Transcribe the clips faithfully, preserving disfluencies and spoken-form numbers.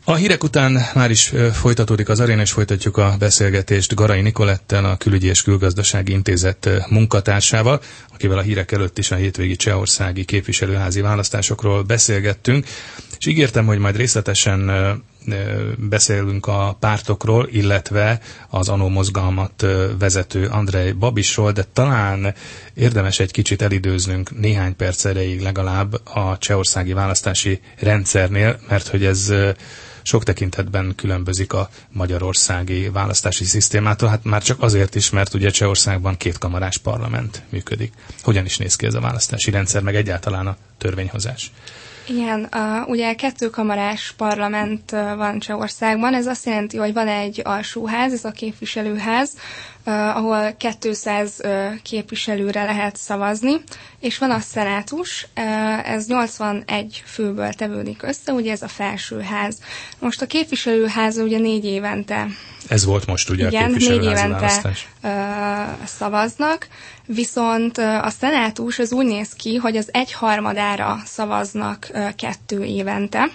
A hírek után már is folytatódik az aréna, és folytatjuk a beszélgetést Garai Nicolettel, a Külügyi és Külgazdasági Intézet munkatársával, akivel a hírek előtt is a hétvégi csehországi képviselőházi választásokról beszélgettünk, és ígértem, hogy majd részletesen beszélünk a pártokról, illetve az ANO mozgalmat vezető Andrej Babisról, de talán érdemes egy kicsit elidőznünk néhány perc erejéig legalább a csehországi választási rendszernél, mert hogy ez sok tekintetben különbözik a magyarországi választási szisztémától, hát már csak azért is, mert ugye Csehországban kétkamarás parlament működik. Hogyan is néz ki ez a választási rendszer, meg egyáltalán a törvényhozás? Igen, uh, ugye kettőkamarás parlament uh, van Csehországban, ez azt jelenti, hogy van egy alsóház, ez a képviselőház, uh, ahol kétszáz uh, képviselőre lehet szavazni, és van a szenátus, uh, ez nyolcvanegy főből tevődik össze, ugye ez a felsőház. Most a képviselőház ugye négy évente Ez volt most ugye igen, a képviselőházi négy választás. évente uh, szavaznak, viszont uh, a szenátus az úgy néz ki, hogy az egyharmadára szavaznak uh, kettő évente,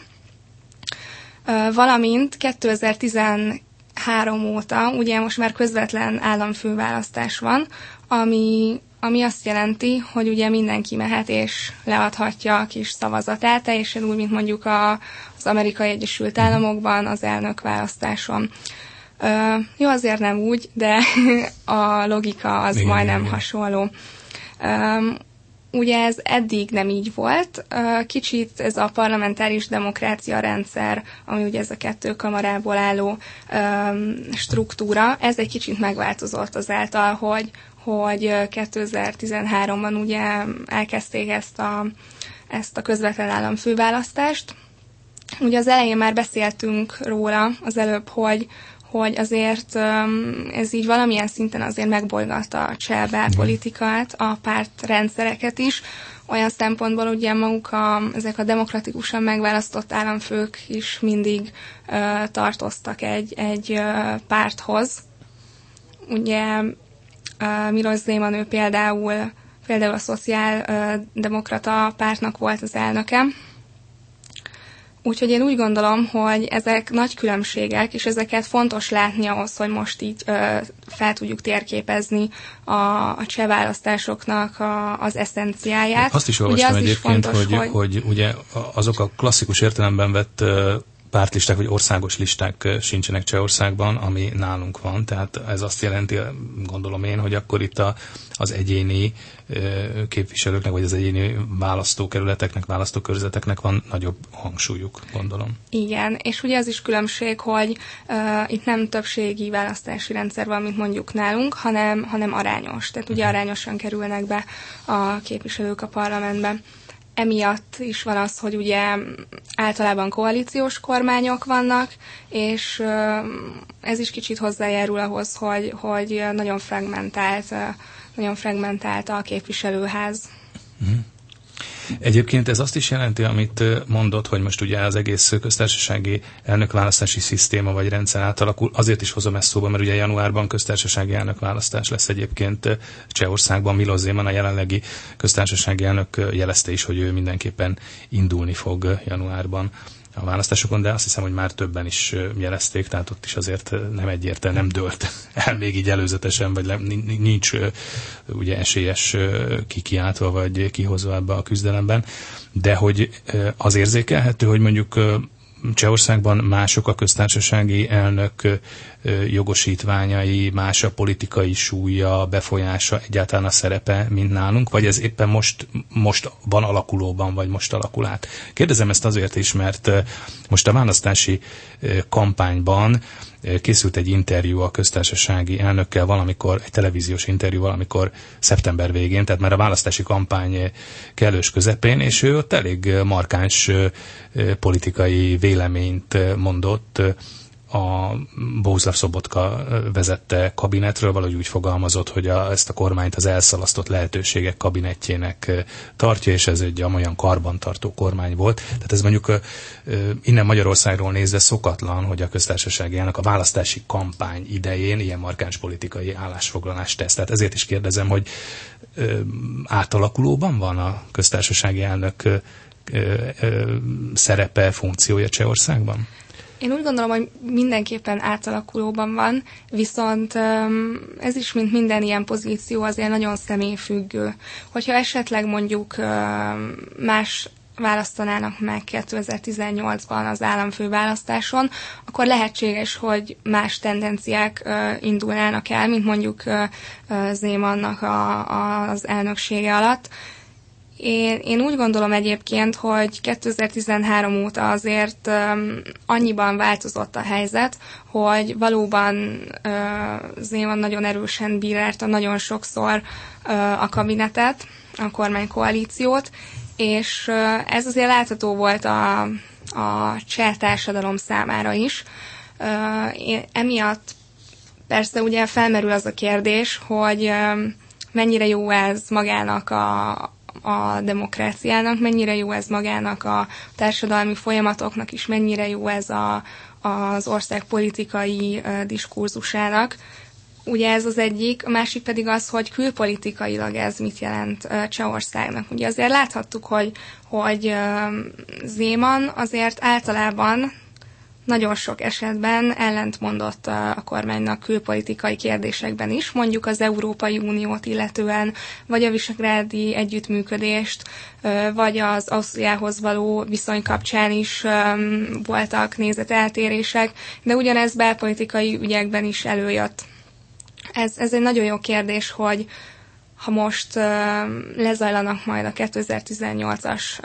uh, valamint kétezer-tizenhárom óta ugye most már közvetlen államfőválasztás van, ami ami azt jelenti, hogy ugye mindenki mehet és leadhatja a kis szavazatát, teljesen úgy, mint mondjuk a, az Amerikai Egyesült Államokban az elnökválasztáson. Uh, jó, azért nem úgy, de a logika az igen, majdnem igen. hasonló. Um, ugye ez eddig nem így volt. Uh, kicsit ez a parlamentáris demokrácia rendszer, ami ugye ez a kettő kamarából álló um, struktúra, ez egy kicsit megváltozott azáltal, hogy hogy kétezer-tizenháromban ugye elkezdték ezt a, ezt a közvetlen államfőválasztást. Ugye az elején már beszéltünk róla az előbb, hogy, hogy azért ez így valamilyen szinten azért megbolygatta a cseh belpolitikát, a pártrendszereket is. Olyan szempontból ugye maguk a, ezek a demokratikusan megválasztott államfők is mindig uh, tartoztak egy, egy uh, párthoz. Ugye Uh, Miloš Zeman, ő például, például a szociáldemokrata uh, pártnak volt az elnöke. Úgyhogy én úgy gondolom, hogy ezek nagy különbségek, és ezeket fontos látni ahhoz, hogy most így uh, fel tudjuk térképezni a, a cseh választásoknak a, az eszenciáját. Azt is olvastam ugye az egyébként, is fontos, hogy, hogy, hogy ugye azok a klasszikus értelemben vett uh, pártlisták vagy országos listák sincsenek Csehországban, ami nálunk van. Tehát ez azt jelenti, gondolom én, hogy akkor itt a, az egyéni képviselőknek, vagy az egyéni választókerületeknek, választókörzeteknek van nagyobb hangsúlyuk, gondolom. Igen, és ugye az is különbség, hogy uh, itt nem többségi választási rendszer van, mint mondjuk nálunk, hanem, hanem arányos. Tehát ugye arányosan kerülnek be a képviselők a parlamentbe. Emiatt is van az, hogy ugye általában koalíciós kormányok vannak, és ez is kicsit hozzájárul ahhoz, hogy, hogy nagyon fragmentált, nagyon fragmentált a képviselőház. Uh-huh. Egyébként ez azt is jelenti, amit mondott, hogy most ugye az egész köztársasági elnökválasztási szisztéma vagy rendszer átalakul. Azért is hozom ezt szóba, mert ugye januárban köztársasági elnökválasztás lesz egyébként Csehországban. Miloš Zeman, a jelenlegi köztársasági elnök jelezte is, hogy ő mindenképpen indulni fog januárban a választásokon, de azt hiszem, hogy már többen is jelezték, tehát ott is azért nem egyértelmű, nem dőlt el még így előzetesen, vagy nincs ugye esélyes kikiáltva, vagy kihozva ebbe a küzdelemben, de hogy az érzékelhető, hogy mondjuk Csehországban mások a köztársasági elnök jogosítványai, más a politikai súlya, befolyása, egyáltalán a szerepe, mint nálunk, vagy ez éppen most, most van alakulóban, vagy most alakul át. Kérdezem ezt azért is, mert most a választási kampányban készült egy interjú a köztársasági elnökkel valamikor, egy televíziós interjú valamikor szeptember végén, tehát már a választási kampány kellős közepén, és ő ott elég markáns politikai véleményt mondott a Bohuslav Sobotka vezette kabinetről, valahogy úgy fogalmazott, hogy a, ezt a kormányt az elszalasztott lehetőségek kabinetjének tartja, és ez egy olyan karbantartó kormány volt. Tehát ez mondjuk innen Magyarországról nézve szokatlan, hogy a köztársasági elnök a választási kampány idején ilyen markáns politikai állásfoglalást tesz. Tehát ezért is kérdezem, hogy átalakulóban van a köztársasági elnök szerepe, funkciója Csehországban? Én úgy gondolom, hogy mindenképpen átalakulóban van, viszont ez is, mint minden ilyen pozíció, azért nagyon személyfüggő. Hogyha esetleg mondjuk más választanának meg kétezer-tizennyolcban az államfőválasztáson, akkor lehetséges, hogy más tendenciák indulnának el, mint mondjuk Zemannak a, a, az elnöksége alatt. Én, én úgy gondolom egyébként, hogy kétezer-tizenhárom óta azért um, annyiban változott a helyzet, hogy valóban uh, Zeman nagyon erősen bírálta nagyon sokszor uh, a kabinetet, a kormánykoalíciót, és uh, ez azért látható volt a, a cseh társadalom számára is. Uh, én, emiatt persze ugye felmerül az a kérdés, hogy um, mennyire jó ez magának a a demokráciának, mennyire jó ez magának a társadalmi folyamatoknak is, mennyire jó ez a, az ország politikai uh, diskurzusának. Ugye ez az egyik, a másik pedig az, hogy külpolitikailag ez mit jelent uh, Csehországnak. Ugye azért láthattuk, hogy, hogy uh, Zeman azért általában nagyon sok esetben ellentmondott a kormánynak külpolitikai kérdésekben is, mondjuk az Európai Uniót illetően, vagy a visegrádi együttműködést, vagy az Ausztriához való viszony kapcsán is voltak nézeteltérések, de ugyanez belpolitikai ügyekben is előjött. Ez, ez egy nagyon jó kérdés, hogy ha most lezajlanak majd a kétezer-tizennyolcas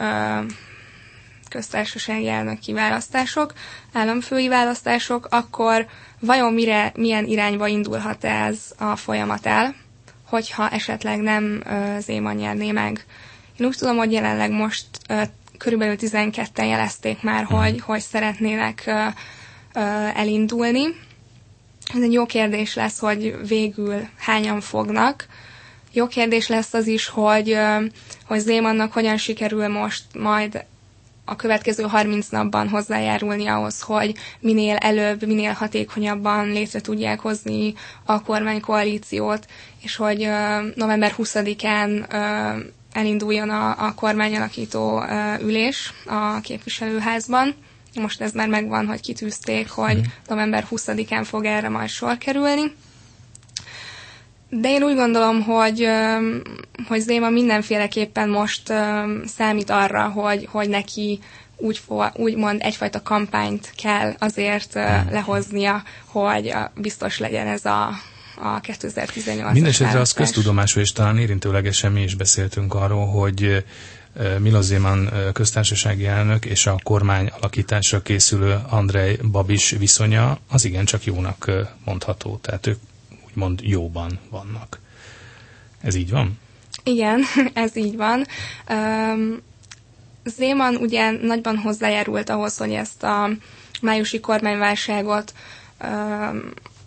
köztársasági elnöki választások, államfői választások, akkor vajon mire, milyen irányba indulhat ez a folyamat el, hogyha esetleg nem uh, Zeman nyerné meg. Én úgy tudom, hogy jelenleg most uh, körülbelül tizenketten jelezték már, hogy, hogy szeretnének uh, uh, elindulni. Ez egy jó kérdés lesz, hogy végül hányan fognak. Jó kérdés lesz az is, hogy, uh, hogy Zemannak hogyan sikerül most majd a következő harminc napban hozzájárulni ahhoz, hogy minél előbb, minél hatékonyabban létre tudják hozni a kormánykoalíciót, és hogy uh, november huszadikán uh, elinduljon a, a kormányalakító uh, ülés a képviselőházban. Most ez már megvan, hogy kitűzték, hogy november huszadikán fog erre majd sor kerülni. De én úgy gondolom, hogy, hogy Zeman mindenféleképpen most számít arra, hogy, hogy neki úgy, úgymond egyfajta kampányt kell azért lehoznia, hogy biztos legyen ez a, a kétezer-tizennyolcas Mindenesetre az köztudomású, és talán érintőlegesen mi is beszéltünk arról, hogy Miloš Zeman köztársasági elnök és a kormány alakításra készülő Andrej Babis viszonya az igencsak jónak mondható. Tehát ők úgymond jóban vannak. Ez így van? Igen, ez így van. Um, Zeman ugye nagyban hozzájárult ahhoz, hogy ezt a májusi kormányválságot um,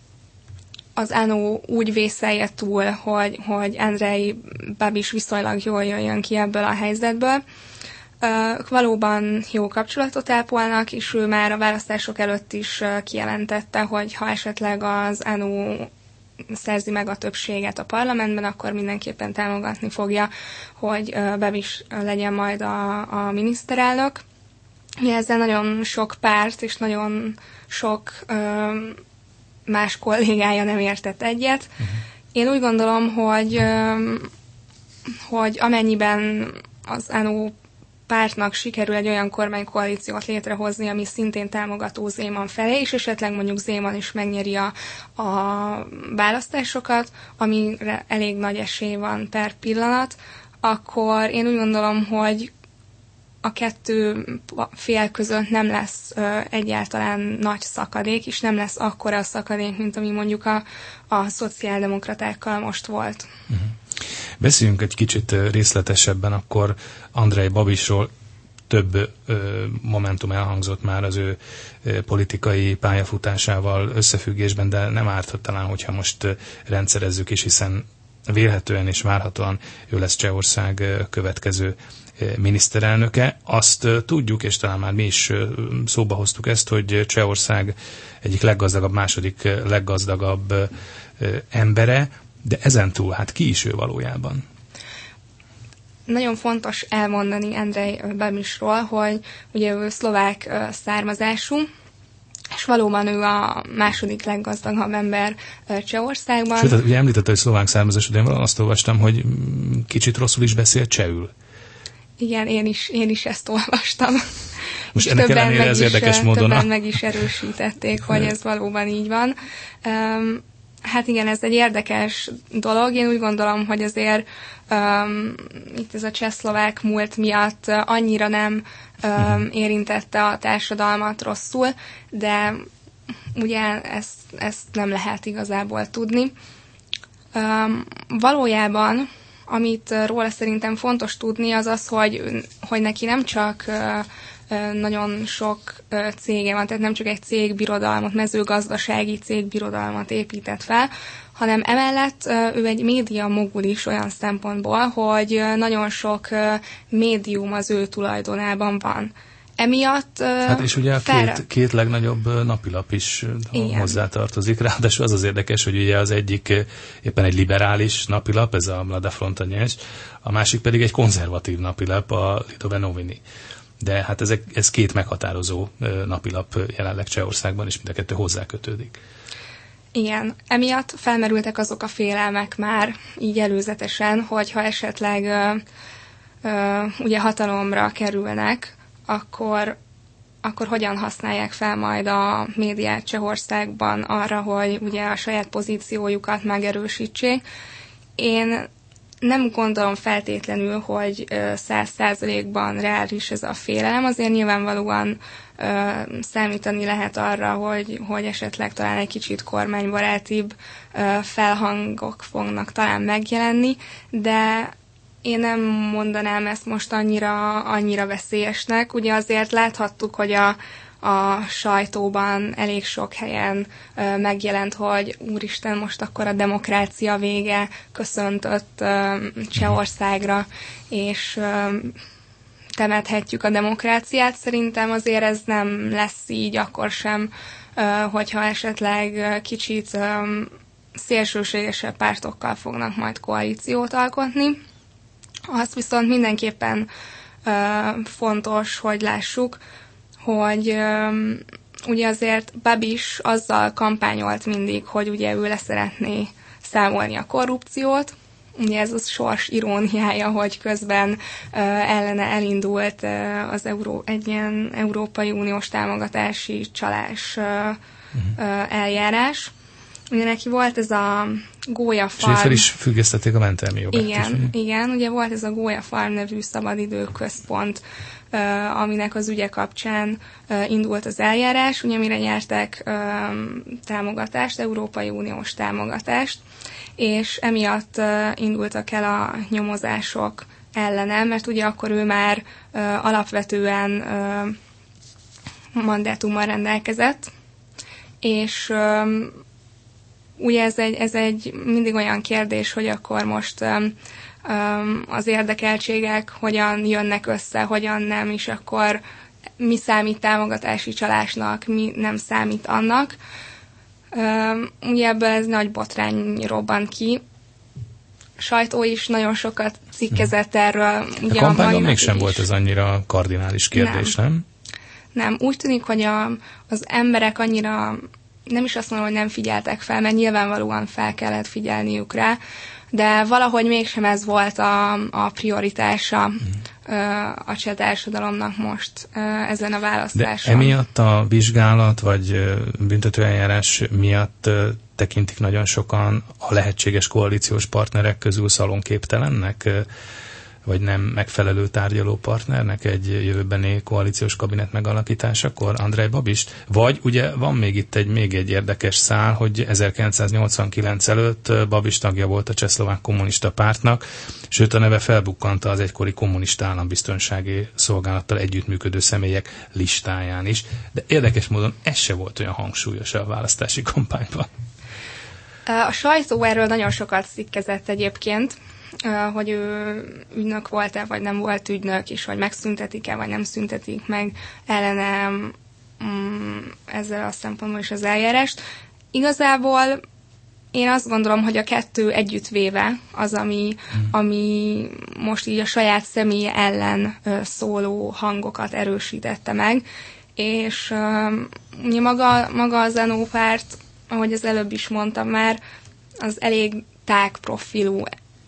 az á en o úgy vészelje túl, hogy, hogy Andrej Babis viszonylag jól jöjjön ki ebből a helyzetből. Uh, valóban jó kapcsolatot ápolnak, és ő már a választások előtt is uh, kijelentette, hogy ha esetleg az á en o szerzi meg a többséget a parlamentben, akkor mindenképpen támogatni fogja, hogy uh, Babis legyen majd a, a miniszterelnök. Mi ezzel nagyon sok párt és nagyon sok uh, más kollégája nem értett egyet. Uh-huh. Én úgy gondolom, hogy, uh, hogy amennyiben az á en o pártnak sikerül egy olyan kormánykoalíciót létrehozni, ami szintén támogató Zeman felé, és esetleg mondjuk Zeman is megnyeri a, a választásokat, amire elég nagy esély van per pillanat, akkor én úgy gondolom, hogy a kettő fél között nem lesz ö, egyáltalán nagy szakadék, és nem lesz akkora a szakadék, mint ami mondjuk a, a szociáldemokratákkal most volt. Uh-huh. Beszéljünk egy kicsit részletesebben akkor Andrej Babisról. Több ö, momentum elhangzott már az ő ö, politikai pályafutásával összefüggésben, de nem árthat talán, hogyha most ö, rendszerezzük is, hiszen vélhetően és várhatóan ő lesz Csehország ö, következő ö, miniszterelnöke. Azt ö, tudjuk, és talán már mi is ö, szóba hoztuk ezt, hogy Csehország egyik leggazdagabb, második ö, leggazdagabb ö, ö, embere, de ezentúl, hát ki is ő valójában? Nagyon fontos elmondani Andrej Babisról, hogy ugye ő szlovák származású, és valóban ő a második leggazdagabb ember Csehországban. Sőt, ugye említette, hogy szlovák származású, de én valahol azt olvastam, hogy kicsit rosszul is beszél csehül. Igen, én is, én is ezt olvastam. Most ennek ellenére ez érdekes módon. Többen meg is erősítették, hogy ez valóban így van. Um, hát igen, ez egy érdekes dolog. Én úgy gondolom, hogy azért um, itt ez a csehszlovák múlt miatt annyira nem um, érintette a társadalmat rosszul, de ugye ezt, ezt nem lehet igazából tudni. Um, valójában amit róla szerintem fontos tudni, az az, hogy, hogy neki nem csak nagyon sok cége van, tehát nem csak egy cégbirodalmat, mezőgazdasági cégbirodalmat épített fel, hanem emellett ő egy média mogul is olyan szempontból, hogy nagyon sok médium az ő tulajdonában van. Emiatt... Hát és ugye a felre... két, két legnagyobb napilap is Igen. hozzátartozik. Ráadásul az az érdekes, hogy ugye az egyik éppen egy liberális napilap, ez a Mladá fronta Nyes, a másik pedig egy konzervatív napilap, a Lidové noviny. De hát ezek, ez két meghatározó napilap jelenleg Csehországban, és mind a kettő hozzákötődik. Igen, emiatt felmerültek azok a félelmek már így előzetesen, hogyha esetleg ö, ö, ugye hatalomra kerülnek, akkor, akkor hogyan használják fel majd a médiát Csehországban arra, hogy ugye a saját pozíciójukat megerősítsék. Én nem gondolom feltétlenül, hogy száz százalékban reális ez a félelem, azért nyilvánvalóan ö, számítani lehet arra, hogy, hogy esetleg talán egy kicsit kormánybarátibb ö, felhangok fognak talán megjelenni, de én nem mondanám ezt most annyira, annyira veszélyesnek. Ugye azért láthattuk, hogy a, a sajtóban elég sok helyen ö, megjelent, hogy úristen, most akkor a demokrácia vége köszöntött ö, Csehországra, és ö, temethetjük a demokráciát. Szerintem azért ez nem lesz így akkor sem, ö, hogyha esetleg kicsit ö, szélsőségesebb pártokkal fognak majd koalíciót alkotni. Az viszont mindenképpen ö, fontos, hogy lássuk, hogy ö, ugye azért Babis azzal kampányolt mindig, hogy ugye ő leszeretné számolni a korrupciót. Ugye ez a sors iróniája, hogy közben ö, ellene elindult ö, az Euró, egy ilyen Európai Uniós támogatási csalás ö, uh-huh. ö, eljárás. Ugye neki volt ez a Gólya Farm. És fel is függesztették a mentelmi jogát. Igen, is, igen, ugye volt ez a Gólya Farm nevű szabadidőközpont, aminek az ügye kapcsán indult az eljárás, ugye mire nyertek támogatást, Európai Uniós támogatást, és emiatt indultak el a nyomozások ellene, mert ugye akkor ő már alapvetően mandátummal rendelkezett, és ugye ez egy, ez egy mindig olyan kérdés, hogy akkor most um, um, az érdekeltségek hogyan jönnek össze, hogyan nem, és akkor mi számít támogatási csalásnak, mi nem számít annak. Um, ugye ebből ez nagy botrány robban ki. A sajtó is nagyon sokat cikkezett erről. Ugye a kampányban mégsem is. volt ez annyira kardinális kérdés, nem? Nem, nem. Úgy tűnik, hogy a, az emberek annyira nem is azt mondom, hogy nem figyeltek fel, mert nyilvánvalóan fel kellett figyelniük rá, de valahogy mégsem ez volt a, a prioritása mm. a cseh társadalomnak most ezen a választáson. De emiatt a vizsgálat vagy büntetőeljárás miatt tekintik nagyon sokan a lehetséges koalíciós partnerek közül szalonképtelennek, vagy nem megfelelő tárgyaló partnernek egy jövőbeni koalíciós kabinet megalakításakor, Andrej Babist? Vagy ugye van még itt egy még egy érdekes szál, hogy ezerkilencszáznyolcvankilenc előtt Babis tagja volt a Csehszlovák Kommunista Pártnak, sőt a neve felbukkanta az egykori kommunista állambiztonsági szolgálattal együttműködő személyek listáján is, de érdekes módon ez se volt olyan hangsúlyos a választási kampányban. A sajtó erről nagyon sokat cikkezett egyébként, hogy ő ügynök volt-e, vagy nem volt ügynök, és hogy megszüntetik-e, vagy nem szüntetik meg ellene mm, ezzel a szempontból is az eljárást. Igazából én azt gondolom, hogy a kettő együttvéve az, ami, hmm. ami most így a saját személye ellen szóló hangokat erősítette meg, és uh, maga, maga az en o párt, ahogy az előbb is mondtam már, az elég tág profilú,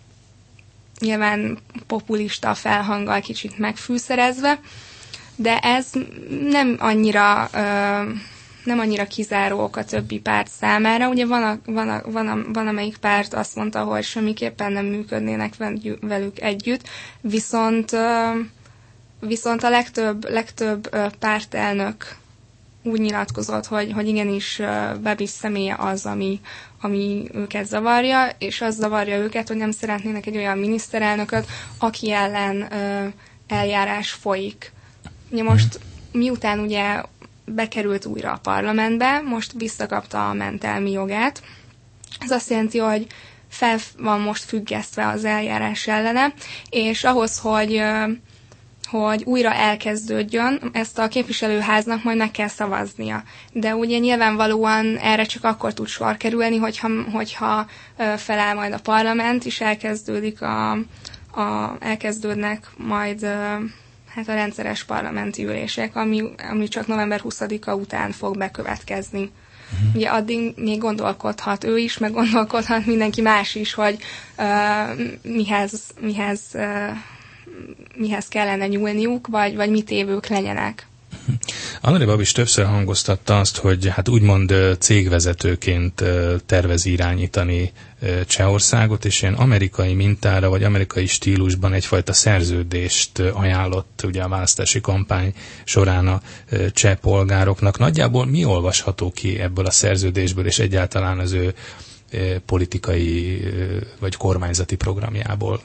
nyilván populista felhanggal kicsit megfűszerezve, de ez nem annyira, uh, nem annyira kizárók a többi párt számára. Ugye van, a, van, a, van, a, van amelyik párt azt mondta, hogy semmiképpen nem működnének velük együtt, viszont, uh, viszont a legtöbb, legtöbb uh, pártelnök úgy nyilatkozott, hogy, hogy igenis uh, Babis személye az, ami, ami őket zavarja, és az zavarja őket, hogy nem szeretnének egy olyan miniszterelnököt, aki ellen uh, eljárás folyik. Ugye most, miután ugye bekerült újra a parlamentbe, most visszakapta a mentelmi jogát. Ez azt jelenti, hogy fel van most függesztve az eljárás ellene, és ahhoz, hogy, hogy újra elkezdődjön, ezt a képviselőháznak majd meg kell szavaznia. De ugye nyilvánvalóan erre csak akkor tud sor kerülni, hogyha, hogyha feláll majd a parlament, és elkezdődik a, a, elkezdődnek majd hát a rendszeres parlamenti ülések, ami, ami csak november huszadika után fog bekövetkezni. Uh-huh. Ugye addig még gondolkodhat ő is, meg gondolkodhat mindenki más is, hogy uh, mihez, mihez, uh, mihez kellene nyúlniuk, vagy, vagy mit évők legyenek. Andrej Babis többször hangoztatta azt, hogy hát úgymond cégvezetőként tervezi irányítani Csehországot, és ilyen amerikai mintára, vagy amerikai stílusban egyfajta szerződést ajánlott ugye a választási kampány során a cseh polgároknak. Nagyjából mi olvasható ki ebből a szerződésből, és egyáltalán az ő politikai vagy kormányzati programjából?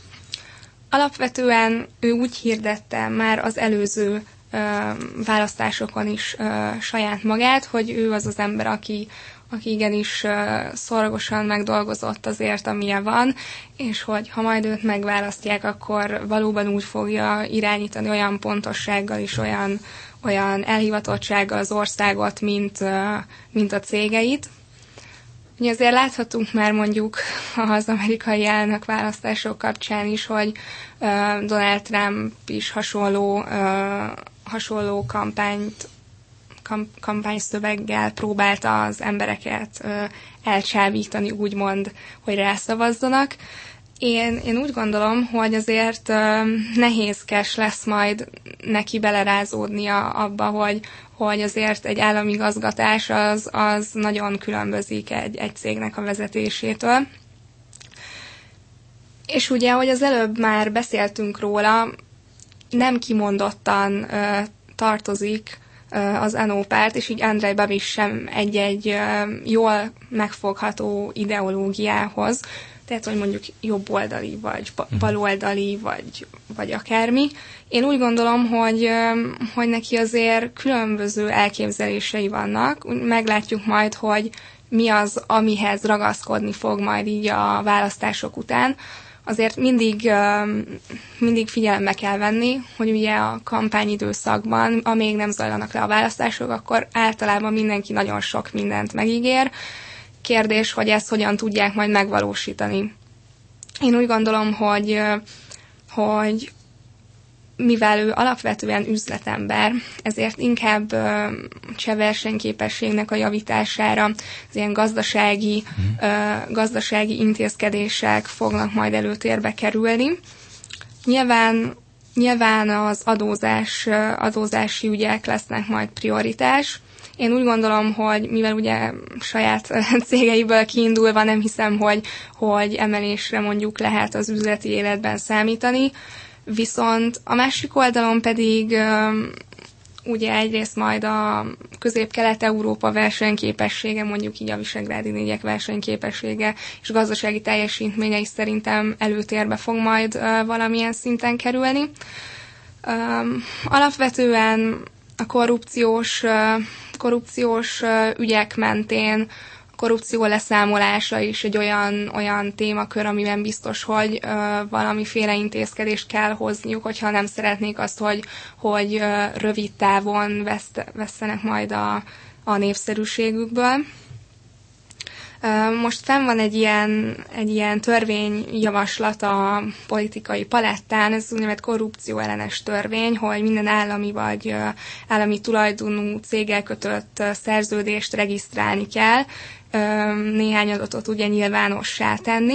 Alapvetően ő úgy hirdette már az előző választásokon is uh, saját magát, hogy ő az az ember, aki, aki igenis uh, szorosan megdolgozott azért, amilyen van, és hogy ha majd őt megválasztják, akkor valóban úgy fogja irányítani olyan pontossággal és olyan, olyan elhivatottsággal az országot, mint, uh, mint a cégeit. Ugye azért láthatunk már mondjuk az amerikai elnök választások kapcsán is, hogy uh, Donald Trump is hasonló uh, hasonló kampányt, kam, kampányszöveggel próbálta az embereket ö, elcsábítani, úgymond, hogy rászavazzanak. Én, én úgy gondolom, hogy azért ö, nehézkes lesz majd neki belerázódnia abba, hogy, hogy azért egy államigazgatás az, az nagyon különbözik egy, egy cégnek a vezetésétől. És ugye, ahogy az előbb már beszéltünk róla, nem kimondottan uh, tartozik uh, az en o párt, és így Andrej Babis sem egy-egy uh, jól megfogható ideológiához, tehát, hogy mondjuk jobboldali, vagy baloldali, vagy, vagy akármi. Én úgy gondolom, hogy, uh, hogy neki azért különböző elképzelései vannak. Meglátjuk majd, hogy mi az, amihez ragaszkodni fog majd így a választások után. Azért mindig, mindig figyelembe kell venni, hogy ugye a kampányidőszakban, amíg nem zajlanak le a választások, akkor általában mindenki nagyon sok mindent megígér. Kérdés, hogy ezt hogyan tudják majd megvalósítani. Én úgy gondolom, hogy, hogy mivel ő alapvetően üzletember, ezért inkább uh, cseh versenyképességnek a javítására az ilyen gazdasági, uh, gazdasági intézkedések fognak majd előtérbe kerülni. Nyilván, nyilván az adózás, adózási ügyek lesznek majd prioritás. Én úgy gondolom, hogy mivel ugye saját cégeiből kiindulva nem hiszem, hogy, hogy emelésre mondjuk lehet az üzleti életben számítani, viszont a másik oldalon pedig ugye egyrészt majd a Közép-Kelet-Európa versenyképessége, mondjuk így a visegrádi négyek versenyképessége és gazdasági teljesítménye is szerintem előtérbe fog majd valamilyen szinten kerülni. Alapvetően a korrupciós, korrupciós ügyek mentén korrupció leszámolása is egy olyan, olyan témakör, amiben biztos, hogy ö, valamiféle intézkedést kell hozniuk, hogyha nem szeretnék azt, hogy, hogy ö, rövid távon veszt, vesztenek majd a, a népszerűségükből. Most fenn van egy ilyen, egy ilyen törvényjavaslat a politikai palettán, ez úgynevezett korrupció ellenes törvény, hogy minden állami vagy állami tulajdonú céggel kötött szerződést regisztrálni kell, néhány adatot ugye nyilvánossá tenni.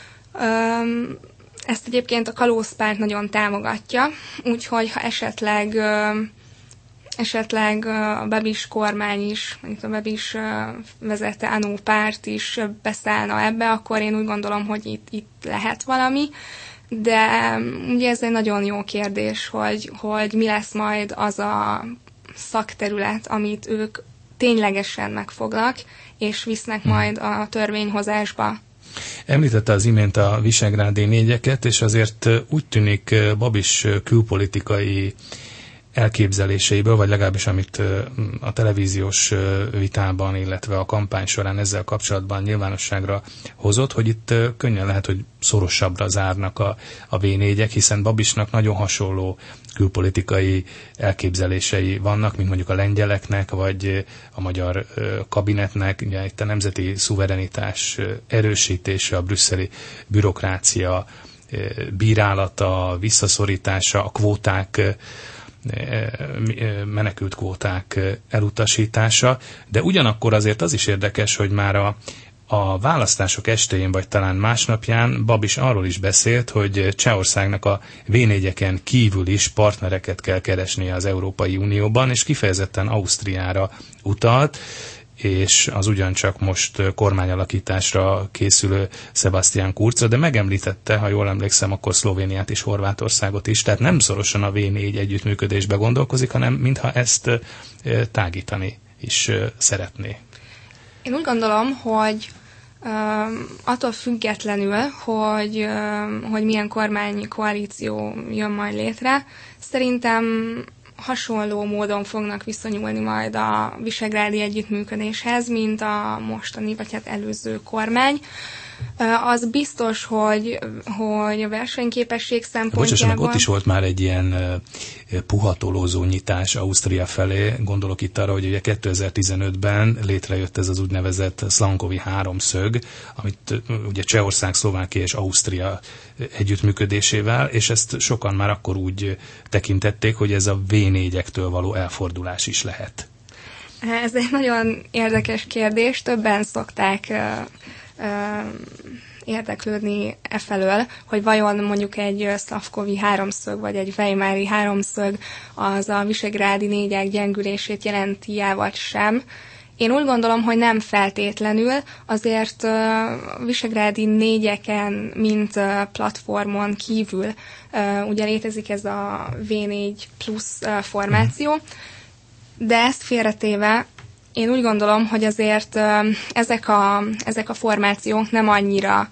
Ezt egyébként a kalózpárt nagyon támogatja, úgyhogy ha esetleg esetleg a Babis kormány is, a Babis vezette Anó párt is beszállna ebbe, akkor én úgy gondolom, hogy itt, itt lehet valami. De ugye ez egy nagyon jó kérdés, hogy, hogy mi lesz majd az a szakterület, amit ők ténylegesen megfognak, és visznek majd a törvényhozásba. Említette az imént a visegrádi négyeket, és azért úgy tűnik Babis külpolitikai elképzeléseiből, vagy legalábbis amit a televíziós vitában, illetve a kampány során ezzel kapcsolatban nyilvánosságra hozott, hogy itt könnyen lehet, hogy szorosabbra zárnak a, a vé négyek, hiszen Babisnak nagyon hasonló külpolitikai elképzelései vannak, mint mondjuk a lengyeleknek, vagy a magyar kabinetnek. Ugye itt a nemzeti szuverenitás erősítése, a brüsszeli bürokrácia bírálata, visszaszorítása, a kvóták, menekült kvóták elutasítása, de ugyanakkor azért az is érdekes, hogy már a, a választások estéjén, vagy talán másnapján Babis arról is beszélt, hogy Csehországnak a vé négyeken kívül is partnereket kell keresnie az Európai Unióban, és kifejezetten Ausztriára utalt, és az ugyancsak most kormányalakításra készülő Sebastian Kurzra, de megemlítette, ha jól emlékszem, akkor Szlovéniát és Horvátországot is, tehát nem szorosan a vé négy együttműködésbe gondolkozik, hanem mintha ezt tágítani is szeretné. Én úgy gondolom, hogy um, attól függetlenül, hogy, um, hogy milyen kormányi koalíció jön majd létre, szerintem hasonló módon fognak viszonyulni majd a visegrádi együttműködéshez, mint a mostani, vagy hát előző kormány. Az biztos, hogy, hogy a versenyképesség szempontjából... Bocsásson meg, ott is volt már egy ilyen puhatolózó nyitás Ausztria felé. Gondolok itt arra, hogy ugye kétezer-tizenötben létrejött ez az úgynevezett Szlankovi háromszög, amit ugye Csehország, Szlovákia és Ausztria együttműködésével, és ezt sokan már akkor úgy tekintették, hogy ez a vé négyektől való elfordulás is lehet. Ez egy nagyon érdekes kérdés, többen szokták érdeklődni e felől, hogy vajon mondjuk egy szlavkovi háromszög, vagy egy weimári háromszög az a visegrádi négyek gyengülését jelenti-e, vagy sem. Én úgy gondolom, hogy nem feltétlenül, azért a visegrádi négyeken, mint platformon kívül ugye létezik ez a vé négy plusz formáció, de ezt félretéve én úgy gondolom, hogy azért ezek a, ezek a formációk nem annyira,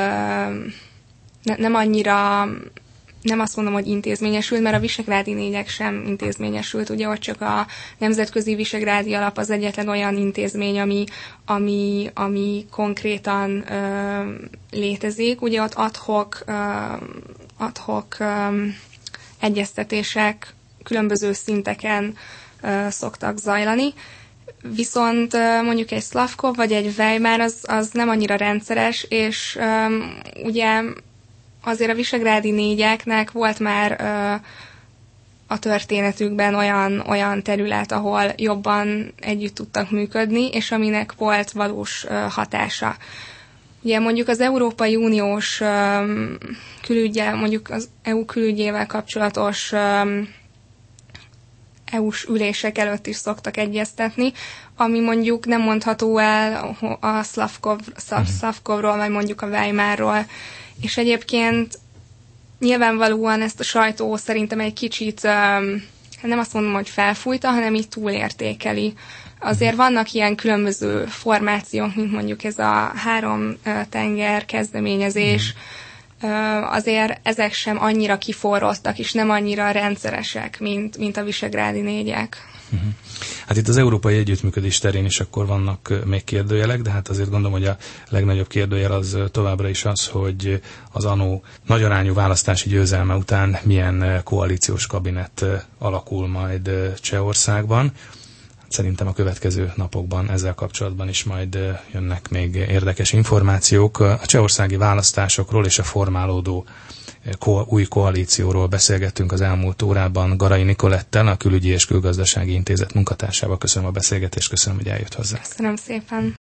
nem annyira, nem azt mondom, hogy intézményesült, mert a visegrádi négyek sem intézményesült. Ugye ott csak a Nemzetközi Visegrádi Alap az egyetlen olyan intézmény, ami, ami, ami konkrétan létezik. Ugye ott ad-hoc, ad-hoc egyeztetések különböző szinteken szoktak zajlani. Viszont mondjuk egy Szlavkov vagy egy Weimar az, az nem annyira rendszeres, és um, ugye azért a visegrádi négyeknek volt már uh, a történetükben olyan, olyan terület, ahol jobban együtt tudtak működni, és aminek volt valós uh, hatása. Ugye mondjuk az Európai Uniós um, külügye, mondjuk az é u külügyével kapcsolatos um, é u-s ülések előtt is szoktak egyeztetni, ami mondjuk nem mondható el a Szlavkov, Szlavkovról, vagy mondjuk a Weimarról. És egyébként nyilvánvalóan ezt a sajtó szerintem egy kicsit, nem azt mondom, hogy felfújta, hanem így túlértékeli. Azért vannak ilyen különböző formációk, mint mondjuk ez a három tenger kezdeményezés, azért ezek sem annyira kiforrottak, és nem annyira rendszeresek, mint, mint a visegrádi négyek. Uh-huh. Hát itt az európai együttműködés terén is akkor vannak még kérdőjelek, de hát azért gondolom, hogy a legnagyobb kérdőjel az továbbra is az, hogy az anno nagyarányú választási győzelme után milyen koalíciós kabinet alakul majd Csehországban. szerintem a következő napokban ezzel kapcsolatban is majd jönnek még érdekes információk. A csehországi választásokról és a formálódó ko- új koalícióról beszélgettünk az elmúlt órában Garai Nicolettel, a Külügyi és Külgazdasági Intézet munkatársával. Köszönöm a beszélgetést, köszönöm, hogy eljött hozzá. Köszönöm szépen.